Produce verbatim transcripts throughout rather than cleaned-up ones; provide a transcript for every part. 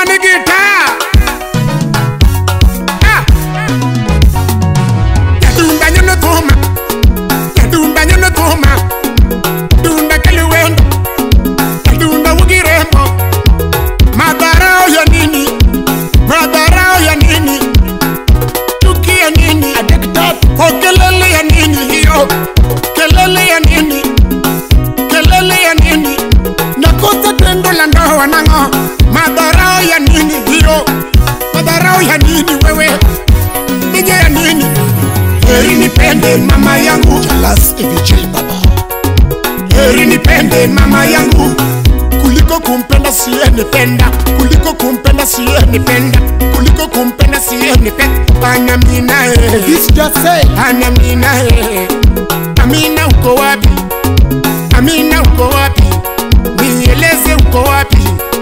manigita ah yadunda nyono tuma yadunda nyono tuma dunda kaluwendo yadunda wugirembo madarao ya nini madarao ya nini tuki ya nini adektat kelele ya nini hiyo kelele ya nini kelele ya nini nakosa tendo la ndoa nango madarao ya nini hiyo madarao ya nini wewe nije ya nini heri nipende mama yangu Jalas E V J baba heri nipende mama yangu kuliko kumpenda siye nipenda kuliko kumpenda siye nipenda kuliko kumpenda siye nipenda ana mina eh this just say ana mina eh Amina uko wapi Amina uko wapi nieleze uko wapi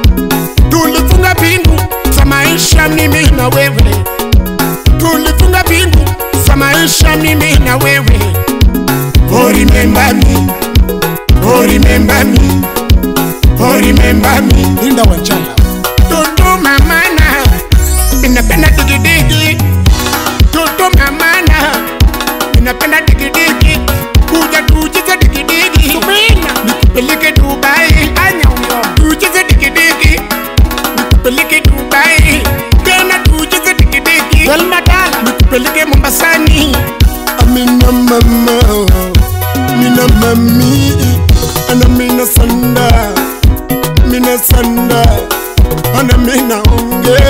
tulifunga bingu za maisha mimi na wewe tulifunga bingu za maisha mimi na wewe oh remember me oh remember me oh remember me Linda Wanchala Toto mamana ninapenda digidigi Toto mamana ninapenda digidigi kuja tucheze digidigi Subina nikupeleke Dubai anya uyo tucheze digidigi nikupeleke Dubai tena tucheze digidigi Dalmadala nikupeleke Mombasani Amina mama Mina mami Ana mina sanda Mina sanda Ana mina unge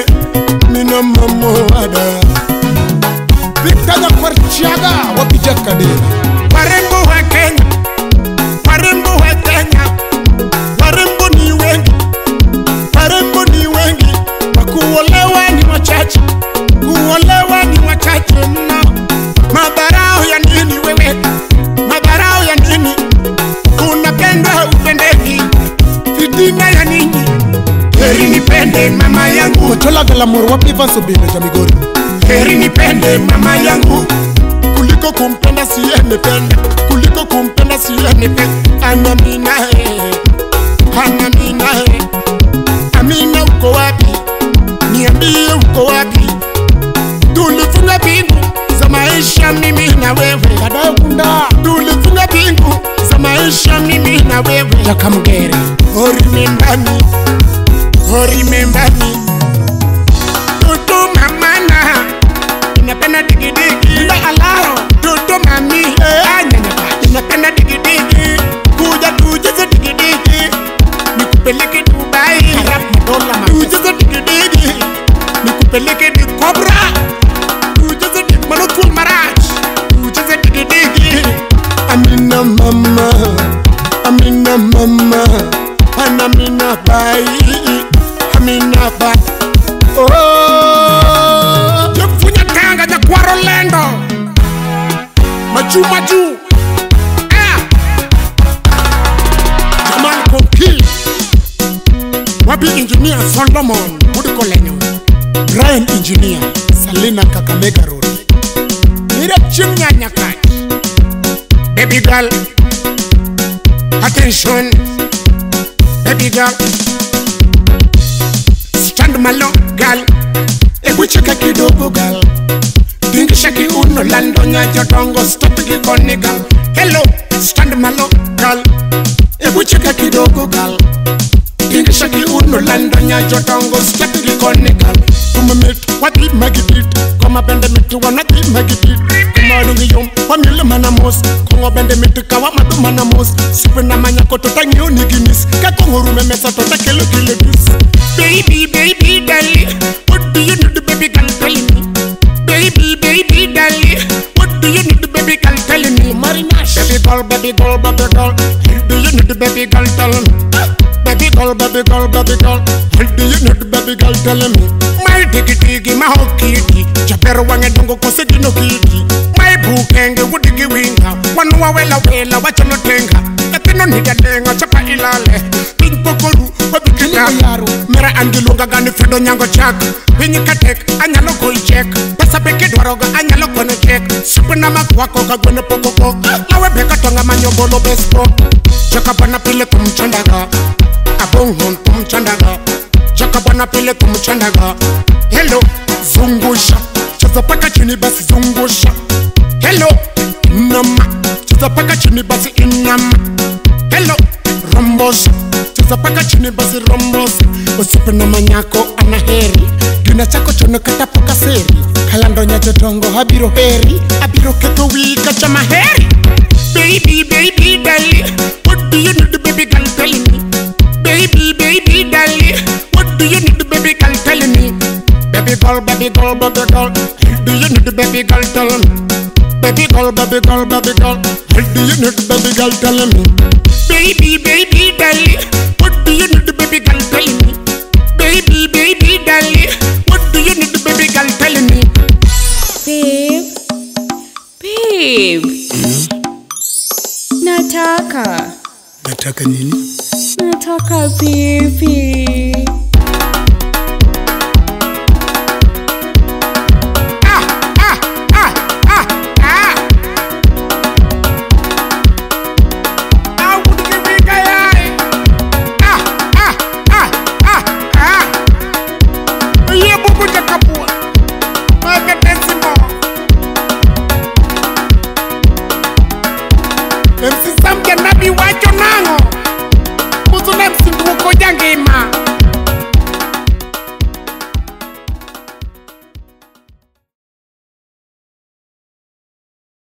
Mina mamoada Victoria Kwarchiaga Wapijaka deni Warembo wa Kenya Warembo wa Kenya Warembo ni wengi Warembo ni wengi Wakuolewa ni wachache Kuolewa ni wachache mno Madarao ya nini wewe Madarao ya nini Unapenda upendeki Fitina ya nini heri nipende mama yangu Ochola Galamoro wapi Vanso Bine Jamigori heri nipende mama yangu kuliko kumpenda siye nipenda kuliko kumpenda siye nipenda ana mina he ana mina he Amina uko wapi niambie uko wapi tulifunga bingu za maisha mimi na wewe kadakunda tulifunga bingu za maisha mimi na wewe Jakamgere oh remember me oh remember me Toto mamana inapenda digidigi Nda alaro Toto mami eh anyanyapa inapenda digidigi kuja tucheze digidigi nikupeleke Dubai Arab madola ma tucheze digidigi nikupeleke di Cobra tucheze di Manotul Maraj tucheze digidigi Amina mama Amina mama Ana mina bai Amina bai oh Jemfunya tanga ja kwa Rolando Maju maju ah Jamal Konki Wabi engineer Solomon Mudiko Lenyo Brian engineer Salina Kakamega Road Mira chimnya nyakaj Baby girl Attention Baby girl Stand malo girl Ebu cheka kidogo girl Dingisha ki uno lando nya jotongo Stop ki koni girl Hello Stand malo girl Ebu cheka kidogo girl Dingisha ki uno lando nya jotongo Stop ki koni girl Kuma metu wati magibit Kuma bende metu wanati magibit Kuma dungi yom Wamile manamos Kongo bende metu kawa madu manamos Supe na manyako tota nyo niginis Kakongo rumemesa tota kelo kilo bis Baby, baby, darling, what do you need, baby girl, telling me? Baby, baby, darling, what do you need, baby girl, telling me? Marinash, baby girl, baby girl, baby girl, what do you need, baby girl, telling me? Baby girl, baby girl, baby girl, what do you need, baby girl, telling me? My diggy diggy, my hokey, Japero wange dongo kosegi no kiki. My bookenge, woodigi winga, one wawela wela, watch no tenga. Katino nida denga, chapa ilale, pink pokoru, wabikini ayaru. Mera angilunga gani fredo nyango chak. Winyi katek, anyalo koi check. Pasa peke dwaroga, anyalo kone check. Supu na makwako kagwene pokoko. Lawe beka tonga manyobolo besko. Chaka bana pile kumchandaga. Abong hon kumchandaga. Chaka bana na pele kumchandaga. Hello, zungusha, cheza paka chini basi zungusha. Hello, inama, cheza paka chini basi inama. Hello, rombosa, cheza paka chini basi rombosa. Usipe na manyako anaheri, duna chako chono kata paka seri. Kalando nyacho tongo habiro heri, habiro keto wika chama heri. Baby, baby, darling, what do you need, baby girl, tell me? Baby, baby, darling, what do you need, baby girl, tell me? Baby girl, baby girl, baby girl, what do you need, baby girl, tell me? Baby girl, baby girl, baby girl, what do you need, baby girl, tell me? Baby, baby, darling, what do you need, baby girl, tell me? Baby, baby, darling, what do you need, baby girl, tell me? Babe, babe, mm? Nataka Nataka nini? Nataka baby.